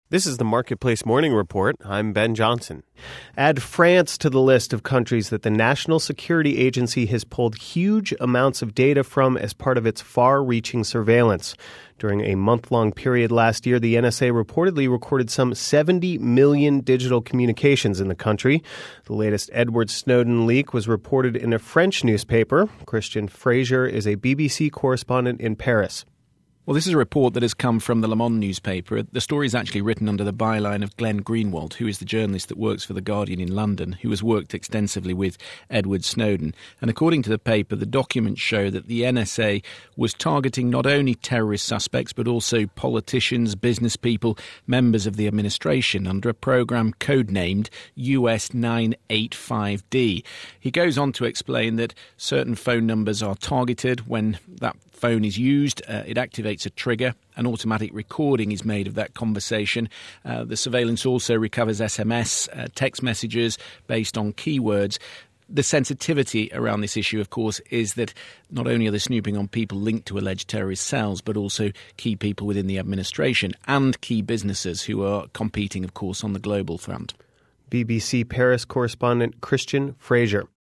This is the Marketplace Morning Report. I'm Ben Johnson. Add France to the list of countries that the National Security Agency has pulled huge amounts of data from as part of its far-reaching surveillance. During a month-long period last year, the NSA reportedly recorded some 70 million digital communications in the country. The latest Edward Snowden leak was reported in a French newspaper. Christian Fraser is a BBC correspondent in Paris. Well, this is a report that has come from the Le Monde newspaper. The story is actually written under the byline of Glenn Greenwald, who is the journalist that works for The Guardian in London, who has worked extensively with Edward Snowden. And according to the paper, the documents show that the NSA was targeting not only terrorist suspects, but also politicians, business people, members of the administration under a program codenamed US 985D. He goes on to explain that certain phone numbers are targeted. When that phone is used, it activates a trigger. An automatic recording is made of that conversation. The surveillance also recovers SMS, text messages based on keywords. The sensitivity around this issue, of course, is that not only are they snooping on people linked to alleged terrorist cells, but also key people within the administration and key businesses who are competing, of course, on the global front. BBC Paris correspondent Christian Fraser.